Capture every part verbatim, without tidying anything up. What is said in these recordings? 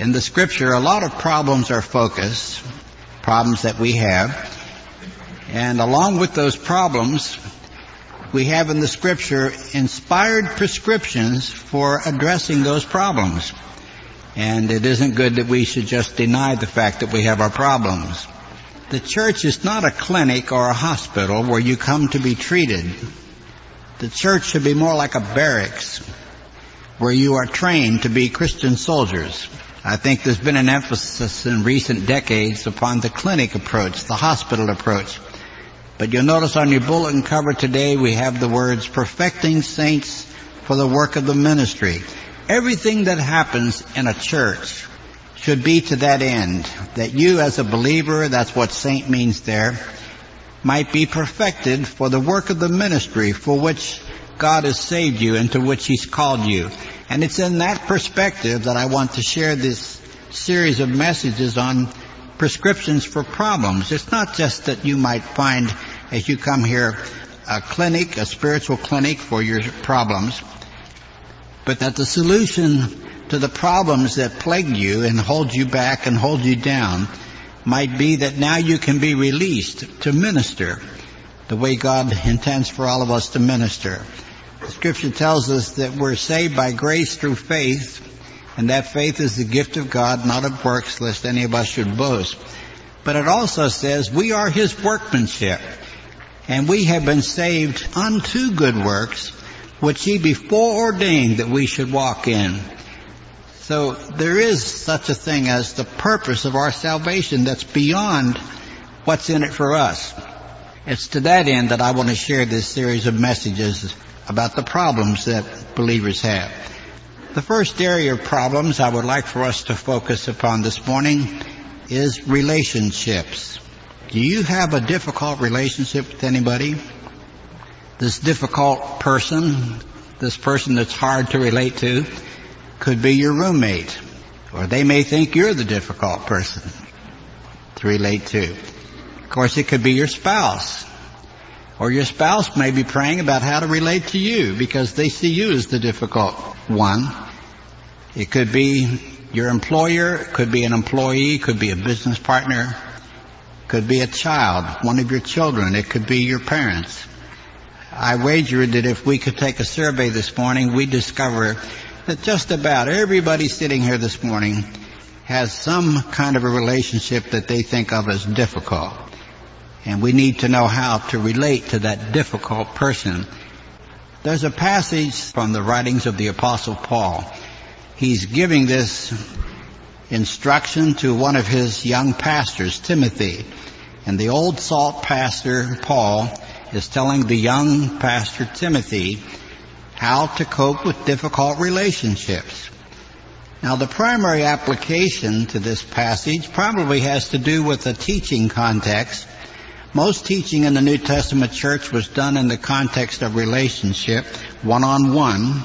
In the Scripture, a lot of problems are focused, problems that we have. And along with those problems, we have in the Scripture inspired prescriptions for addressing those problems. And it isn't good that we should just deny the fact that we have our problems. The church is not a clinic or a hospital where you come to be treated. The church should be more like a barracks where you are trained to be Christian soldiers. I think there's been an emphasis in recent decades upon the clinic approach, the hospital approach. But you'll notice on your bulletin cover today we have the words, perfecting saints for the work of the ministry. Everything that happens in a church should be to that end, that you as a believer, that's what saint means there, might be perfected for the work of the ministry for which God has saved you and to which He's called you. And it's in that perspective that I want to share this series of messages on prescriptions for problems. It's not just that you might find, as you come here, a clinic, a spiritual clinic for your problems, but that the solution to the problems that plague you and hold you back and hold you down might be that now you can be released to minister the way God intends for all of us to minister. The Scripture tells us that we're saved by grace through faith, and that faith is the gift of God, not of works, lest any of us should boast. But it also says we are His workmanship, and we have been saved unto good works, which He before ordained that we should walk in. So there is such a thing as the purpose of our salvation that's beyond what's in it for us. It's to that end that I want to share this series of messages about the problems that believers have. The first area of problems I would like for us to focus upon this morning is relationships. Do you have a difficult relationship with anybody? This difficult person, this person that's hard to relate to, could be your roommate, or they may think you're the difficult person to relate to. Of course, it could be your spouse, or your spouse may be praying about how to relate to you because they see you as the difficult one. It could be your employer, it could be an employee, it could be a business partner, it could be a child, one of your children, it could be your parents. I wager that if we could take a survey this morning, we'd discover that just about everybody sitting here this morning has some kind of a relationship that they think of as difficult. And we need to know how to relate to that difficult person. There's a passage from the writings of the Apostle Paul. He's giving this instruction to one of his young pastors, Timothy. And the old salt pastor, Paul, is telling the young pastor, Timothy, how to cope with difficult relationships. Now, the primary application to this passage probably has to do with a teaching context. Most teaching in the New Testament church was done in the context of relationship, one-on-one,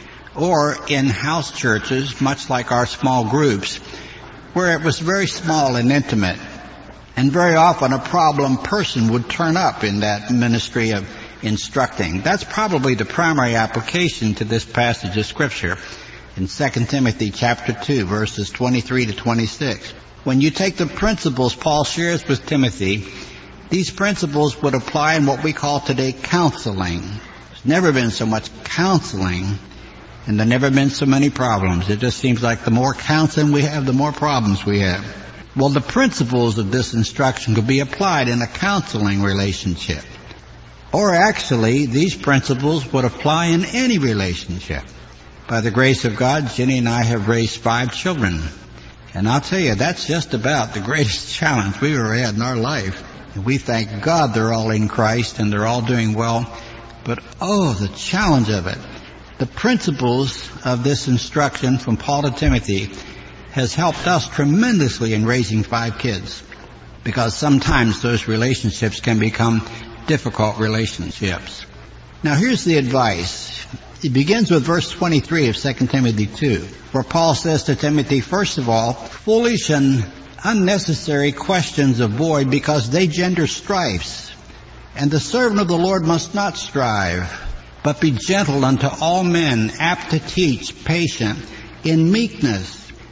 or in house churches, much like our small groups, where it was very small and intimate. And very often a problem person would turn up in that ministry of instructing. That's probably the primary application to this passage of Scripture in Second Timothy chapter two, verses twenty-three to twenty-six. When you take the principles Paul shares with Timothy, these principles would apply in what we call today counseling. There's never been so much counseling, and there's never been so many problems. It just seems like the more counseling we have, the more problems we have. Well, the principles of this instruction could be applied in a counseling relationship. Or actually, these principles would apply in any relationship. By the grace of God, Jenny and I have raised five children. And I'll tell you, that's just about the greatest challenge we've ever had in our life. And we thank God they're all in Christ and they're all doing well. But oh, the challenge of it. The principles of this instruction from Paul to Timothy has helped us tremendously in raising five kids. Because sometimes those relationships can become difficult relationships. Now here's the advice. It begins with verse twenty-three of Second Timothy two, where Paul says to Timothy, first of all, foolish and unnecessary questions avoid because they gender strifes. And the servant of the Lord must not strive, but be gentle unto all men, apt to teach, patient, in meekness,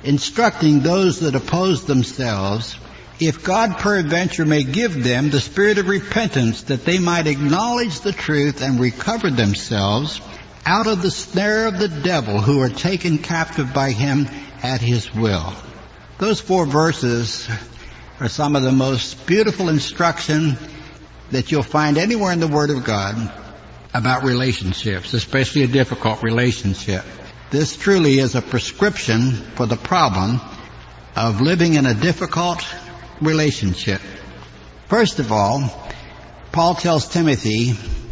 instructing those that oppose themselves, if God peradventure may give them the spirit of repentance, that they might acknowledge the truth and recover themselves out of the snare of the devil, who are taken captive by him at his will. Those four verses are some of the most beautiful instruction that you'll find anywhere in the Word of God about relationships, especially a difficult relationship. This truly is a prescription for the problem of living in a difficult relationship. First of all, Paul tells Timothy,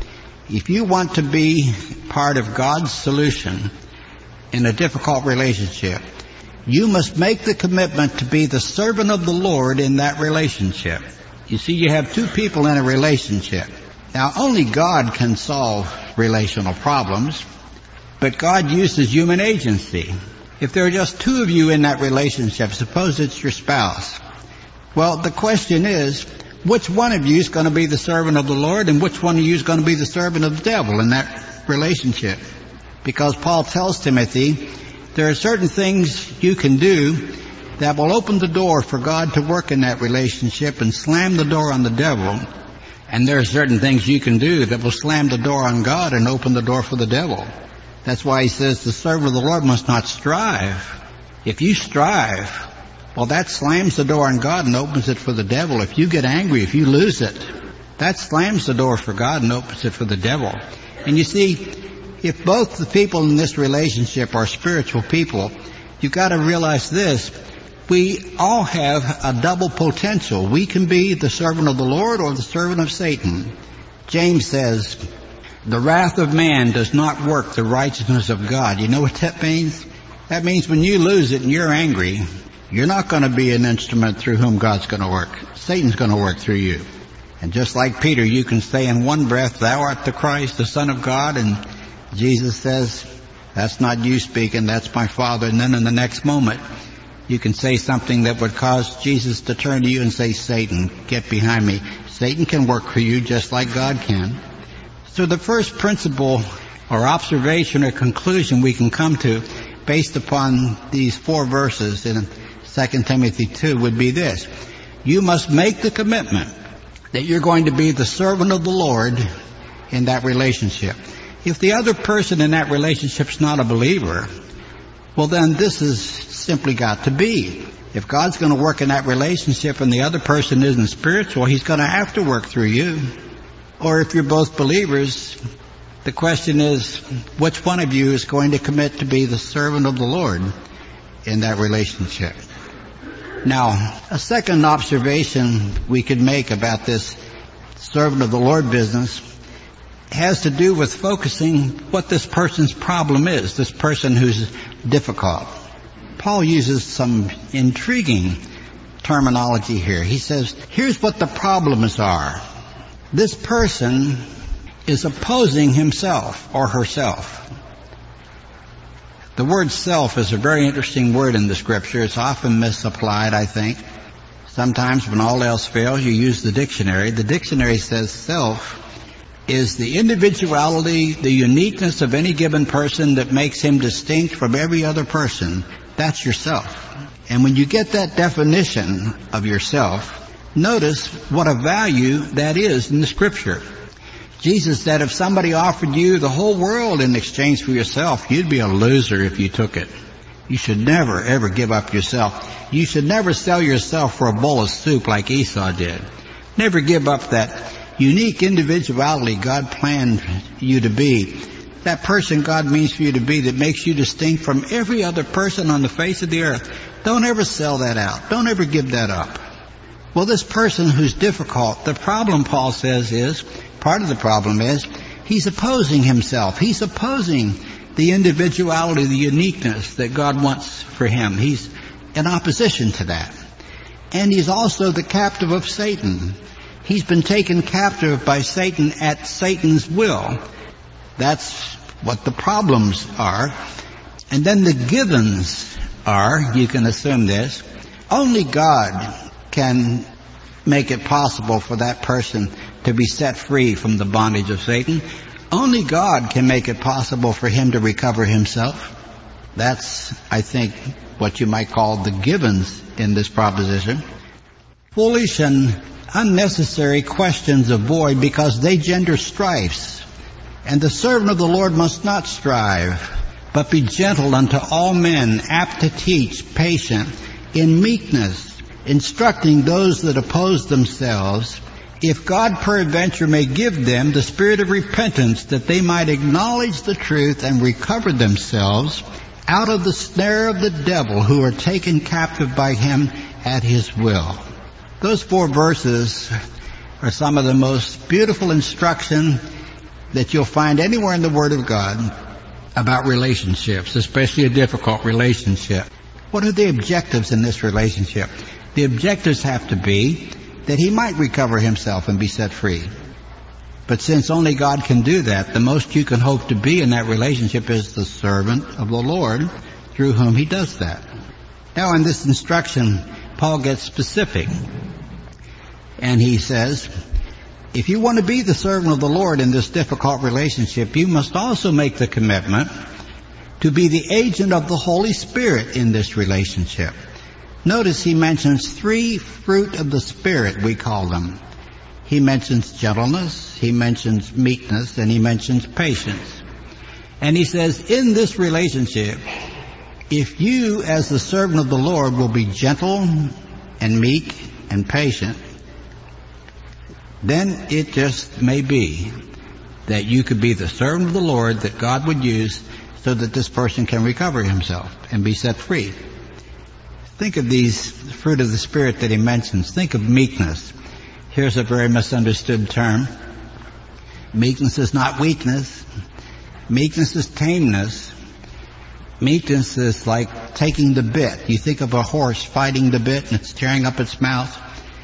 if you want to be part of God's solution in a difficult relationship, you must make the commitment to be the servant of the Lord in that relationship. You see, you have two people in a relationship. Now, only God can solve relational problems, but God uses human agency. If there are just two of you in that relationship, suppose it's your spouse. Well, the question is, which one of you is going to be the servant of the Lord, and which one of you is going to be the servant of the devil in that relationship? Because Paul tells Timothy, there are certain things you can do that will open the door for God to work in that relationship and slam the door on the devil. And there are certain things you can do that will slam the door on God and open the door for the devil. That's why he says the servant of the Lord must not strive. If you strive, well, that slams the door on God and opens it for the devil. If you get angry, if you lose it, that slams the door for God and opens it for the devil. And you see, if both the people in this relationship are spiritual people, you've got to realize this. We all have a double potential. We can be the servant of the Lord or the servant of Satan. James says, the wrath of man does not work the righteousness of God. You know what that means? That means when you lose it and you're angry, you're not going to be an instrument through whom God's going to work. Satan's going to work through you. And just like Peter, you can say in one breath, thou art the Christ, the Son of God, and Jesus says, that's not you speaking, that's my Father. And then in the next moment, you can say something that would cause Jesus to turn to you and say, Satan, get behind me. Satan can work for you just like God can. So the first principle or observation or conclusion we can come to based upon these four verses in Second Timothy two would be this. You must make the commitment that you're going to be the servant of the Lord in that relationship. If the other person in that relationship is not a believer, well, then this has simply got to be. If God's going to work in that relationship and the other person isn't spiritual, he's going to have to work through you. Or if you're both believers, the question is, which one of you is going to commit to be the servant of the Lord in that relationship? Now, a second observation we could make about this servant of the Lord business has to do with focusing what this person's problem is, this person who's difficult. Paul uses some intriguing terminology here. He says, here's what the problems are. This person is opposing himself or herself. The word self is a very interesting word in the Scripture. It's often misapplied, I think. Sometimes when all else fails, you use the dictionary. The dictionary says self is the individuality, the uniqueness of any given person that makes him distinct from every other person. That's yourself. And when you get that definition of yourself, notice what a value that is in the Scripture. Jesus said if somebody offered you the whole world in exchange for yourself, you'd be a loser if you took it. You should never, ever give up yourself. You should never sell yourself for a bowl of soup like Esau did. Never give up that unique individuality God planned you to be. That person God means for you to be that makes you distinct from every other person on the face of the earth. Don't ever sell that out. Don't ever give that up. Well, this person who's difficult, the problem, Paul says, is, part of the problem is, he's opposing himself. He's opposing the individuality, the uniqueness that God wants for him. He's in opposition to that. And he's also the captive of Satan. He's been taken captive by Satan at Satan's will. That's what the problems are. And then the givens are, you can assume this, only God can make it possible for that person to be set free from the bondage of Satan. Only God can make it possible for him to recover himself. That's, I think, what you might call the givens in this proposition. Foolish and unnecessary questions avoid because they gender strifes. And the servant of the Lord must not strive, but be gentle unto all men, apt to teach, patient, in meekness, instructing those that oppose themselves, if God peradventure may give them the spirit of repentance, that they might acknowledge the truth and recover themselves out of the snare of the devil, who are taken captive by him at his will. Those four verses are some of the most beautiful instruction that you'll find anywhere in the Word of God about relationships, especially a difficult relationship. What are the objectives in this relationship? The objectives have to be that he might recover himself and be set free. But since only God can do that, the most you can hope to be in that relationship is the servant of the Lord, through whom he does that. Now in this instruction, Paul gets specific. And he says, if you want to be the servant of the Lord in this difficult relationship, you must also make the commitment to be the agent of the Holy Spirit in this relationship. Notice he mentions three fruit of the Spirit, we call them. He mentions gentleness, he mentions meekness, and he mentions patience. And he says, in this relationship, if you as the servant of the Lord will be gentle and meek and patient, then it just may be that you could be the servant of the Lord that God would use so that this person can recover himself and be set free. Think of these fruit of the Spirit that he mentions. Think of meekness. Here's a very misunderstood term. Meekness is not weakness. Meekness is tameness. Meekness is like taking the bit. You think of a horse fighting the bit and it's tearing up its mouth.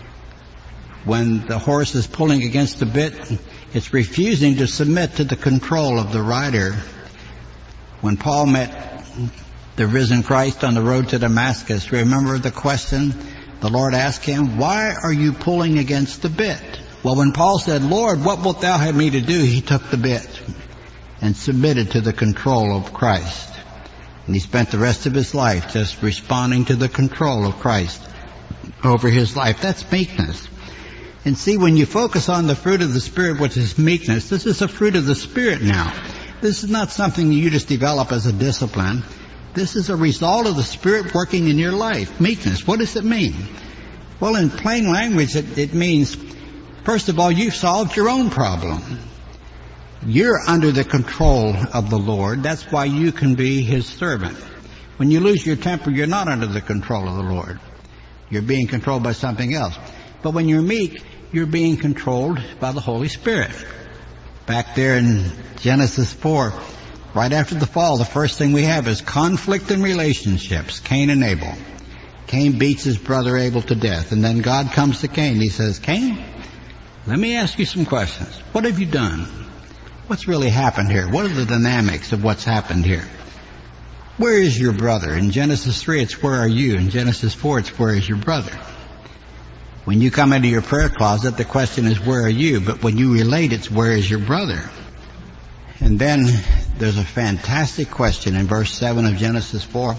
When the horse is pulling against the bit, it's refusing to submit to the control of the rider. When Paul met the risen Christ on the road to Damascus, remember the question the Lord asked him, why are you pulling against the bit? Well, when Paul said, Lord, what wilt thou have me to do? He took the bit and submitted to the control of Christ. And he spent the rest of his life just responding to the control of Christ over his life. That's meekness. And see, when you focus on the fruit of the Spirit, which is meekness, this is a fruit of the Spirit now. This is not something you just develop as a discipline. This is a result of the Spirit working in your life. Meekness, what does it mean? Well, in plain language, it, it means, first of all, you've solved your own problem. You're under the control of the Lord. That's why you can be His servant. When you lose your temper, you're not under the control of the Lord. You're being controlled by something else. But when you're meek, you're being controlled by the Holy Spirit. Back there in Genesis four, right after the fall, the first thing we have is conflict in relationships, Cain and Abel. Cain beats his brother Abel to death, and then God comes to Cain. He says, Cain, let me ask you some questions. What have you done? What's really happened here? What are the dynamics of what's happened here? Where is your brother? In Genesis three, it's where are you? In Genesis four, it's where is your brother? When you come into your prayer closet, the question is, where are you? But when you relate, it's, where is your brother? And then there's a fantastic question in verse seven of Genesis four.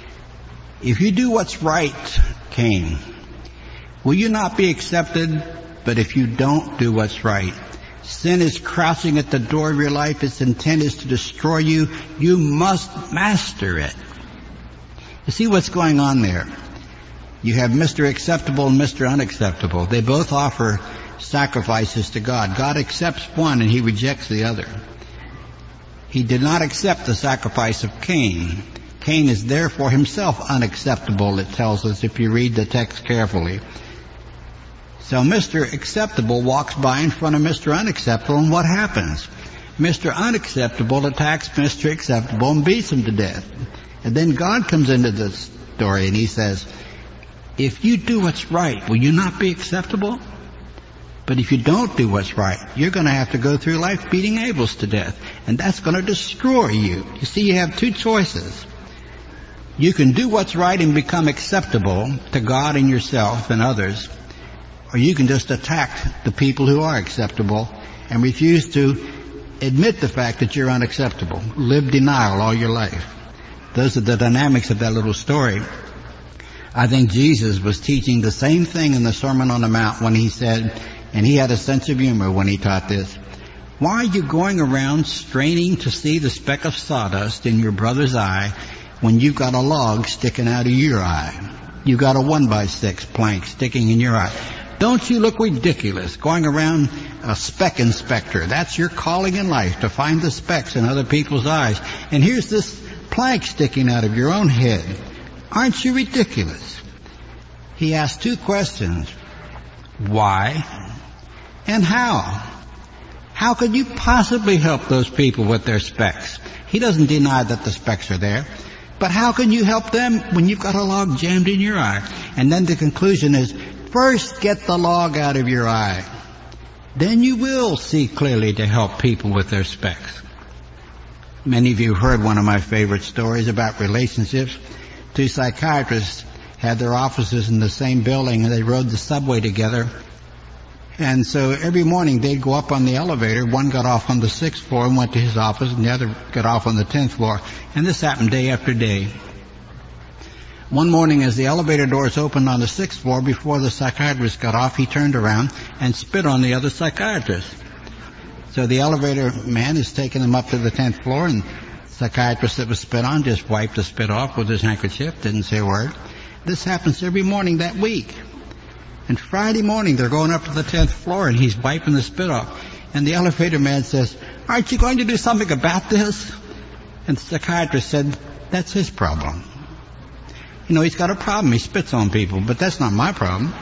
If you do what's right, Cain, will you not be accepted? But if you don't do what's right, sin is crouching at the door of your life. Its intent is to destroy you. You must master it. You see what's going on there? You have Mister Acceptable and Mister Unacceptable. They both offer sacrifices to God. God accepts one and He rejects the other. He did not accept the sacrifice of Cain. Cain is therefore himself unacceptable, it tells us if you read the text carefully. So Mister Acceptable walks by in front of Mister Unacceptable, and what happens? Mister Unacceptable attacks Mister Acceptable and beats him to death. And then God comes into the story and He says, if you do what's right, will you not be acceptable? But if you don't do what's right, you're going to have to go through life beating Abel's to death. And that's going to destroy you. You see, you have two choices. You can do what's right and become acceptable to God and yourself and others, or you can just attack the people who are acceptable and refuse to admit the fact that you're unacceptable. Live denial all your life. Those are the dynamics of that little story. I think Jesus was teaching the same thing in the Sermon on the Mount when he said, and he had a sense of humor when he taught this, why are you going around straining to see the speck of sawdust in your brother's eye when you've got a log sticking out of your eye? You've got a one by six plank sticking in your eye. Don't you look ridiculous going around a speck inspector? That's your calling in life, to find the specks in other people's eyes. And here's this plank sticking out of your own head. Aren't you ridiculous? He asked two questions. Why and how? How could you possibly help those people with their specks? He doesn't deny that the specks are there. But how can you help them when you've got a log jammed in your eye? And then the conclusion is, first get the log out of your eye. Then you will see clearly to help people with their specks. Many of you have heard one of my favorite stories about relationships. Two psychiatrists had their offices in the same building, and they rode the subway together. And so every morning they'd go up on the elevator. One got off on the sixth floor and went to his office, and the other got off on the tenth floor. And this happened day after day. One morning as the elevator doors opened on the sixth floor, before the psychiatrist got off, he turned around and spit on the other psychiatrist. So the elevator man is taking him up to the tenth floor, and the psychiatrist that was spit on just wiped the spit off with his handkerchief, didn't say a word. This happens every morning that week. And Friday morning, they're going up to the tenth floor, and he's wiping the spit off. And the elevator man says, aren't you going to do something about this? And the psychiatrist said, that's his problem. You know, he's got a problem. He spits on people, but that's not my problem.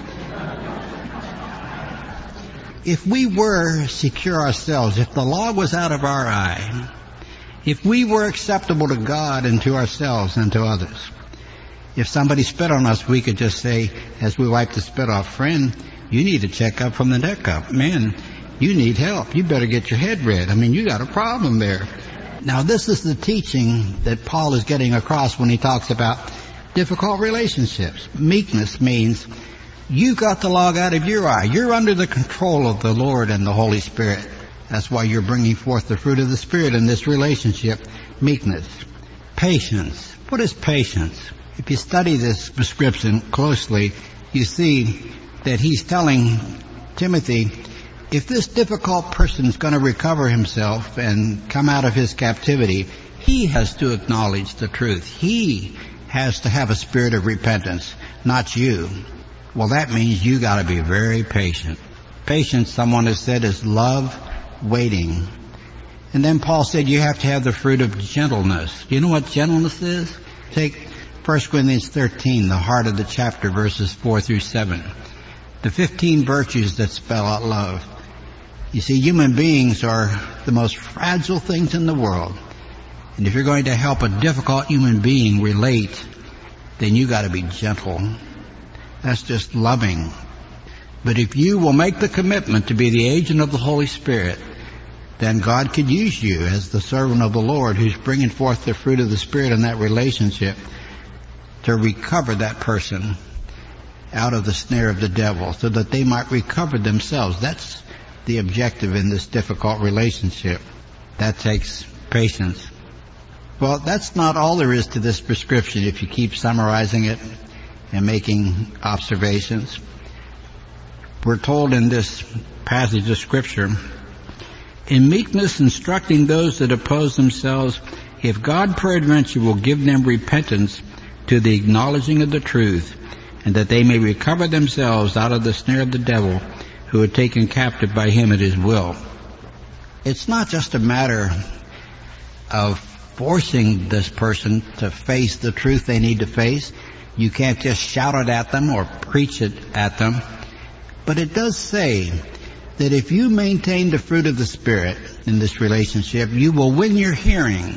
If we were secure ourselves, if the law was out of our eye, if we were acceptable to God and to ourselves and to others, if somebody spit on us, we could just say, as we wipe the spit off, friend, you need to check up from the neck up. Man, you need help. You better get your head read. I mean, you got a problem there. Now, this is the teaching that Paul is getting across when he talks about difficult relationships. Meekness means you got the log out of your eye. You're under the control of the Lord and the Holy Spirit. That's why you're bringing forth the fruit of the Spirit in this relationship. Meekness. Patience. What is patience? If you study this prescription closely, you see that he's telling Timothy, if this difficult person is going to recover himself and come out of his captivity, he has to acknowledge the truth. He has to have a spirit of repentance, not you. Well, that means you got to be very patient. Patience, someone has said, is love waiting. And then Paul said you have to have the fruit of gentleness. Do you know what gentleness is? Take First Corinthians thirteen, the heart of the chapter, verses four through seven. The fifteen virtues that spell out love. You see, human beings are the most fragile things in the world. And if you're going to help a difficult human being relate, then you got to be gentle. That's just loving. But if you will make the commitment to be the agent of the Holy Spirit, then God could use you as the servant of the Lord who's bringing forth the fruit of the Spirit in that relationship to recover that person out of the snare of the devil so that they might recover themselves. That's the objective in this difficult relationship. That takes patience. Well, that's not all there is to this prescription if you keep summarizing it and making observations. We're told in this passage of Scripture, in meekness instructing those that oppose themselves, if God peradventure will give them repentance to the acknowledging of the truth, and that they may recover themselves out of the snare of the devil, who are taken captive by him at his will. It's not just a matter of forcing this person to face the truth they need to face. You can't just shout it at them or preach it at them. But it does say that if you maintain the fruit of the Spirit in this relationship, you will win your hearing.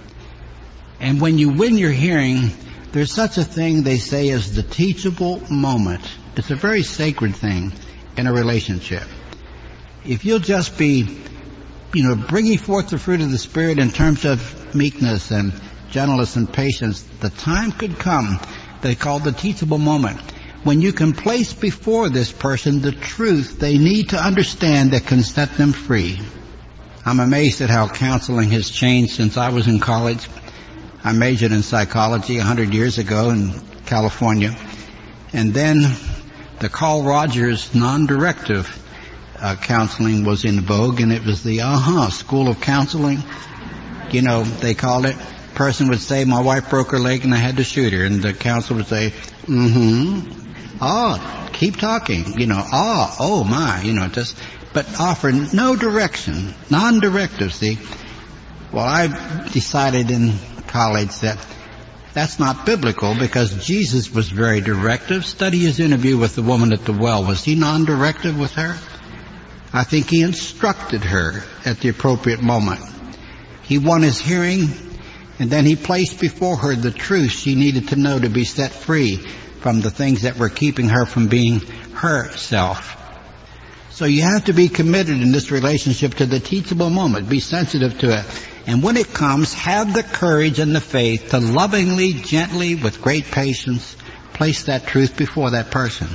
And when you win your hearing, there's such a thing they say as the teachable moment. It's a very sacred thing in a relationship. If you'll just be, you know, bringing forth the fruit of the Spirit in terms of meekness and gentleness and patience, the time could come, they call the teachable moment, when you can place before this person the truth they need to understand that can set them free. I'm amazed at how counseling has changed since I was in college. I majored in psychology a hundred years ago in California. And then the Carl Rogers non-directive uh, counseling was in vogue, and it was the uh-huh school of counseling. You know, they called it. Person would say, my wife broke her leg and I had to shoot her. And the counselor would say, mm-hmm. Oh, keep talking. You know, oh, oh my, you know, just, but offer no direction, non-directive, see. Well, I decided in college that that's not biblical because Jesus was very directive. Study his interview with the woman at the well. Was he non-directive with her? I think he instructed her at the appropriate moment. He won his hearing, and then he placed before her the truth she needed to know to be set free from the things that were keeping her from being herself. So you have to be committed in this relationship to the teachable moment. Be sensitive to it. And when it comes, have the courage and the faith to lovingly, gently, with great patience, place that truth before that person.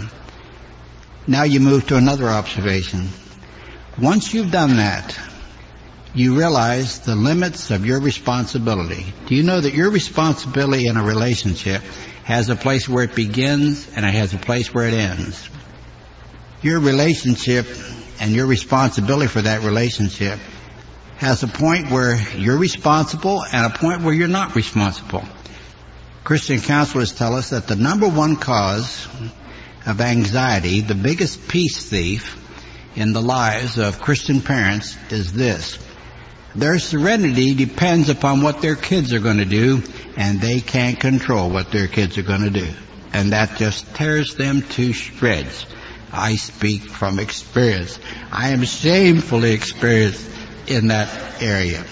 Now you move to another observation. Once you've done that, you realize the limits of your responsibility. Do you know that your responsibility in a relationship has a place where it begins and it has a place where it ends? Your relationship and your responsibility for that relationship has a point where you're responsible and a point where you're not responsible. Christian counselors tell us that the number one cause of anxiety, the biggest peace thief in the lives of Christian parents, is this. Their serenity depends upon what their kids are going to do, and they can't control what their kids are going to do. And that just tears them to shreds. I speak from experience. I am shamefully experienced in that area.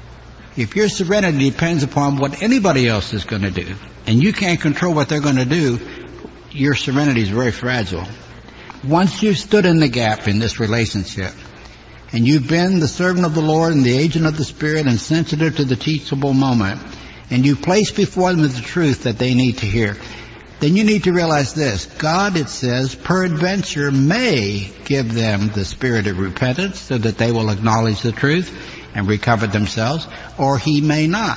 If your serenity depends upon what anybody else is going to do, and you can't control what they're going to do, your serenity is very fragile. Once you've stood in the gap in this relationship, and you've been the servant of the Lord and the agent of the Spirit and sensitive to the teachable moment, and you place before them the truth that they need to hear, then you need to realize this. God, it says, peradventure may give them the spirit of repentance so that they will acknowledge the truth and recover themselves, or he may not.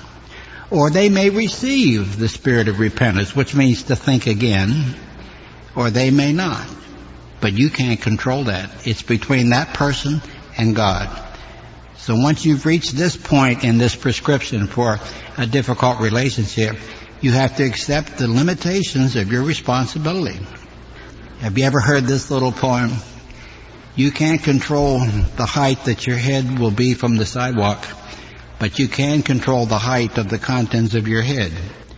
Or they may receive the spirit of repentance, which means to think again, or they may not. But you can't control that. It's between that person and God. So once you've reached this point in this prescription for a difficult relationship, you have to accept the limitations of your responsibility. Have you ever heard this little poem? You can't control the height that your head will be from the sidewalk, but you can control the height of the contents of your head.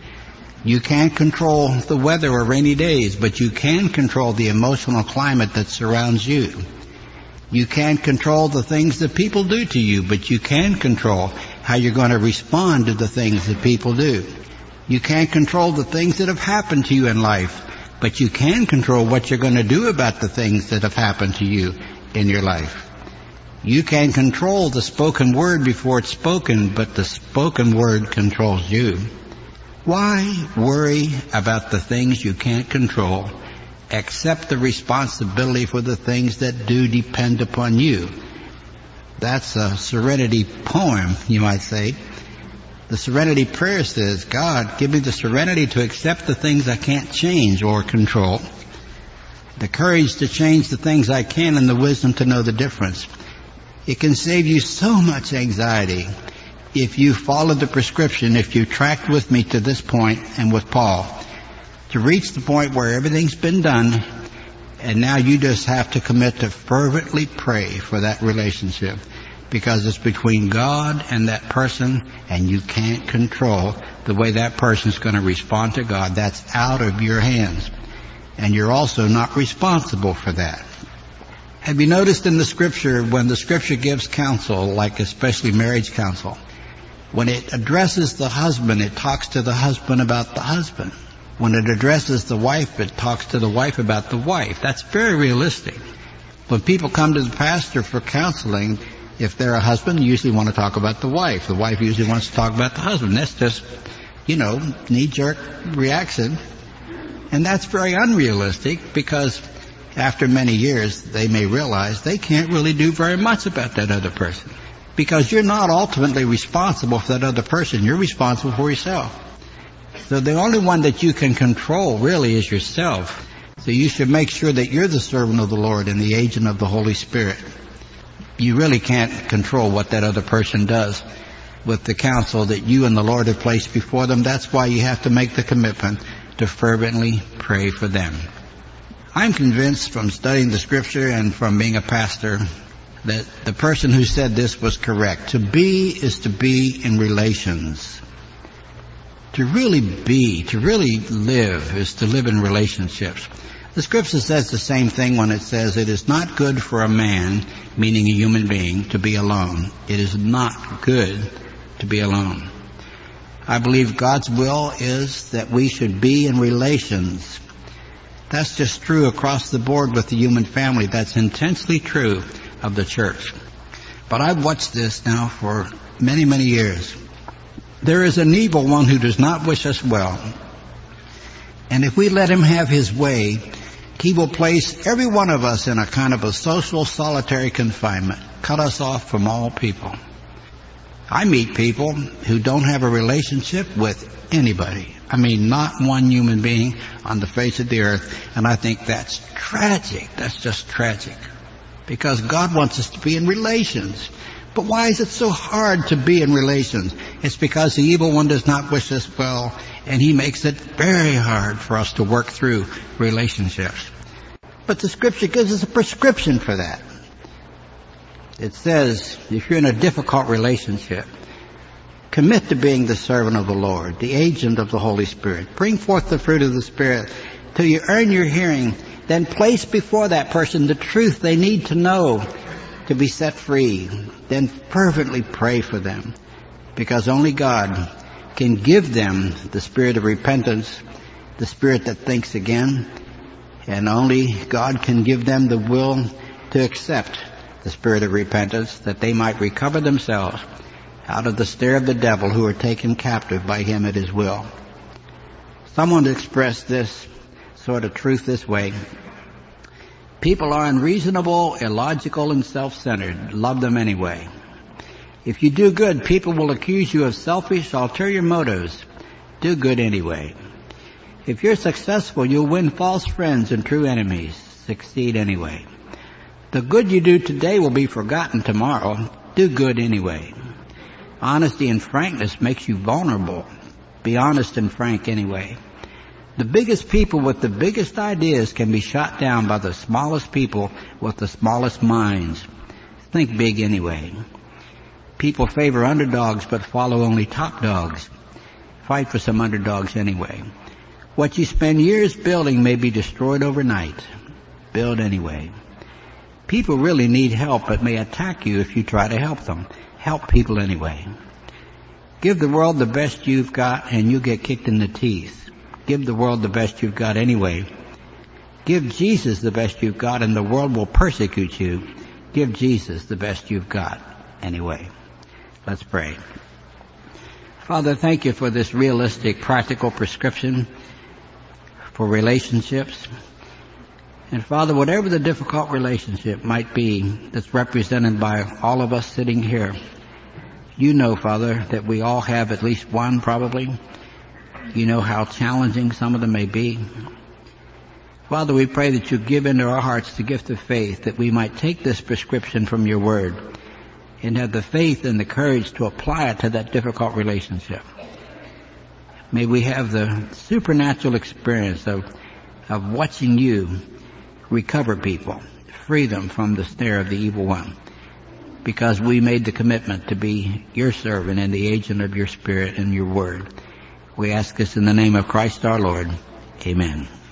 You can't control the weather or rainy days, but you can control the emotional climate that surrounds you. You can't control the things that people do to you, but you can control how you're going to respond to the things that people do. You can't control the things that have happened to you in life, but you can control what you're going to do about the things that have happened to you in your life. You can control the spoken word before it's spoken, but the spoken word controls you. Why worry about the things you can't control? Accept the responsibility for the things that do depend upon you. That's a serenity poem, you might say. The serenity prayer says, God, give me the serenity to accept the things I can't change or control, the courage to change the things I can, and the wisdom to know the difference. It can save you so much anxiety if you follow the prescription, if you tracked with me to this point and with Paul, to reach the point where everything's been done, and now you just have to commit to fervently pray for that relationship. Because it's between God and that person, and you can't control the way that person's going to respond to God. That's out of your hands. And you're also not responsible for that. Have you noticed in the Scripture, when the Scripture gives counsel, like especially marriage counsel, when it addresses the husband, it talks to the husband about the husband. When it addresses the wife, it talks to the wife about the wife. That's very realistic. When people come to the pastor for counseling, if they're a husband, they usually want to talk about the wife. The wife usually wants to talk about the husband. That's just, you know, knee-jerk reaction. And that's very unrealistic because after many years, they may realize they can't really do very much about that other person. because you're not ultimately responsible for that other person. You're responsible for yourself. So the only one that you can control really is yourself. So you should make sure that you're the servant of the Lord and the agent of the Holy Spirit. You really can't control what that other person does with the counsel that you and the Lord have placed before them. That's why you have to make the commitment to fervently pray for them. I'm convinced from studying the Scripture and from being a pastor that the person who said this was correct. To be is to be in relations. To really be, to really live, is to live in relationships. The Scripture says the same thing when it says it is not good for a man, meaning a human being, to be alone. It is not good to be alone. I believe God's will is that we should be in relations. That's just true across the board with the human family. That's intensely true of the church. But I've watched this now for many, many years. There is an evil one who does not wish us well. And if we let him have his way, he will place every one of us in a kind of a social solitary confinement, cut us off from all people. I meet people who don't have a relationship with anybody. I mean, not one human being on the face of the earth. And I think that's tragic. That's just tragic. Because God wants us to be in relations. But why is it so hard to be in relations? It's because the evil one does not wish us well, and he makes it very hard for us to work through relationships. But the Scripture gives us a prescription for that. It says, if you're in a difficult relationship, commit to being the servant of the Lord, the agent of the Holy Spirit. Bring forth the fruit of the Spirit till you earn your hearing. Then place before that person the truth they need to know to be set free. Then fervently pray for them, because only God can give them the spirit of repentance, the spirit that thinks again, and only God can give them the will to accept the spirit of repentance, that they might recover themselves out of the snare of the devil, who are taken captive by him at his will. Someone expressed this sort of truth this way: people are unreasonable, illogical, and self-centered. Love them anyway. If you do good, people will accuse you of selfish, ulterior motives. Do good anyway. If you're successful, you'll win false friends and true enemies. Succeed anyway. The good you do today will be forgotten tomorrow. Do good anyway. Honesty and frankness makes you vulnerable. Be honest and frank anyway. The biggest people with the biggest ideas can be shot down by the smallest people with the smallest minds. Think big anyway. People favor underdogs but follow only top dogs. Fight for some underdogs anyway. What you spend years building may be destroyed overnight. Build anyway. People really need help but may attack you if you try to help them. Help people anyway. Give the world the best you've got and you get kicked in the teeth. Give the world the best you've got anyway. Give Jesus the best you've got and the world will persecute you. Give Jesus the best you've got anyway. Let's pray. Father, thank you for this realistic, practical prescription for relationships. And Father, whatever the difficult relationship might be that's represented by all of us sitting here, you know, Father, that we all have at least one probably. You know how challenging some of them may be. Father, we pray that you give into our hearts the gift of faith, that we might take this prescription from your word and have the faith and the courage to apply it to that difficult relationship. May we have the supernatural experience of, of watching you recover people, free them from the snare of the evil one, because we made the commitment to be your servant and the agent of your Spirit and your word. We ask this in the name of Christ our Lord. Amen.